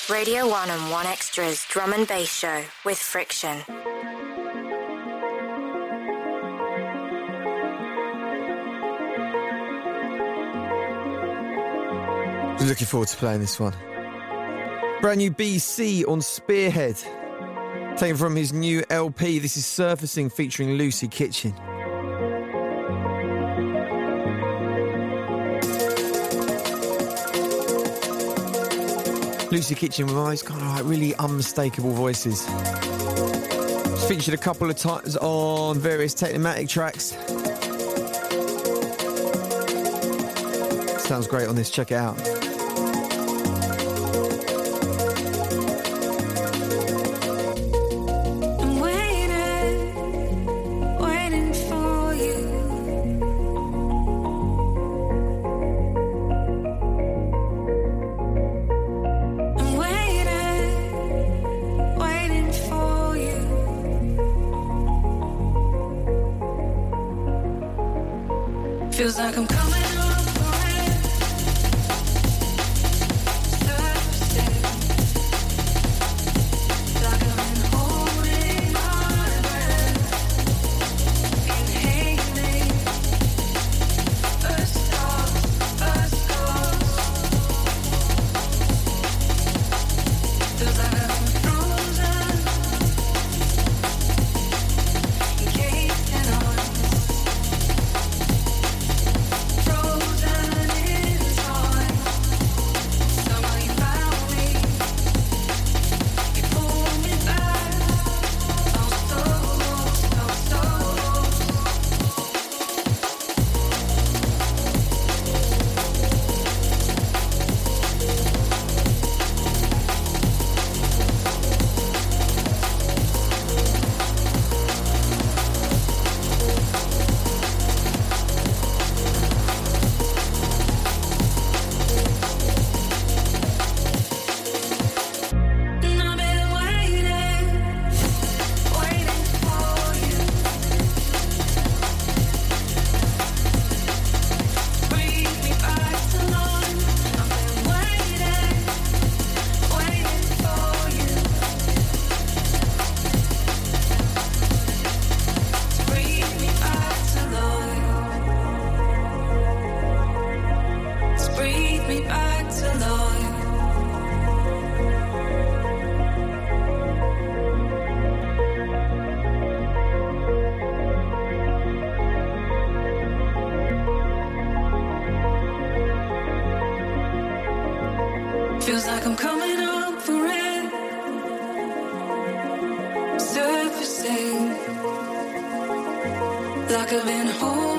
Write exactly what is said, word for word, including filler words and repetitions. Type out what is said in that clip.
Radio one and one Extra's Drum and Bass Show with Friction. Looking forward to playing this one. Brand new B C on Spearhead, taken from his new L P. This is Surfacing featuring Lucy Kitchen. Lucy Kitchen with those kind of like really unmistakable voices. She's featured a couple of times on various Technomatic tracks. Sounds great on this, check it out. Feels like I'm coming up for it. Surfacing. Like I've been holding my breath. Inhaling. First thoughts, first thoughts. Feels like I've been frozen. Encased in arms. Feels like I'm coming up for it. Surfacing. Like I've been holding